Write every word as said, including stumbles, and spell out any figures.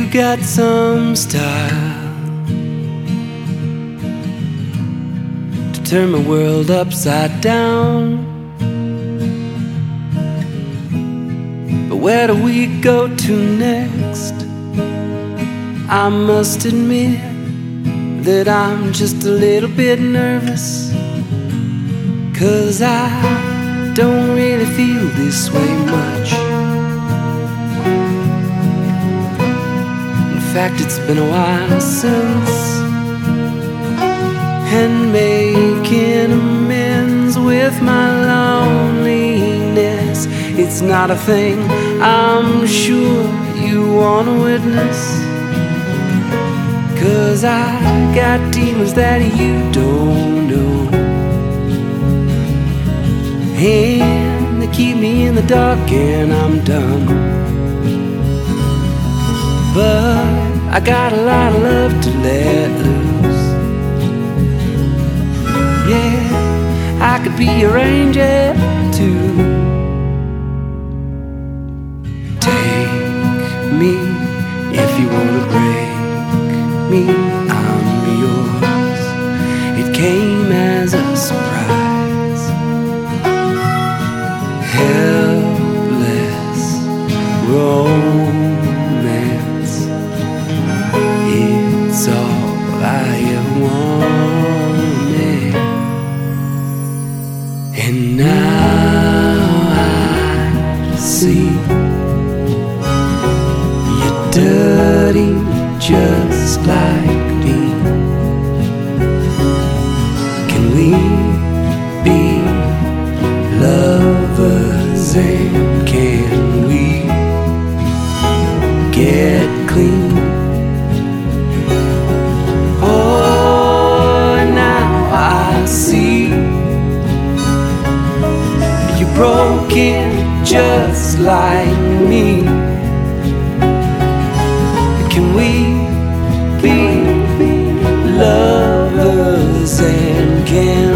got some style to turn my world upside down. But where do we go to next? I must admit that I'm just a little bit nervous, 'cause I don't really feel this way much. In fact, it's been a while since, and making amends with my loneliness, it's not a thing I'm sure you want to witness. 'Cause I got demons that you don't know, and they keep me in the dark and I'm done. But I got a lot of love to let loose. Yeah, I could be your angel too. Take me if you wanna break me, I'm yours. It came as a surprise. Helpless romance, it's all I ever wanted. And now I see you're dirty just like me. Can we be lovers, and can we get clean? Oh, now I see you're broken just like me. Can we be lovers, and can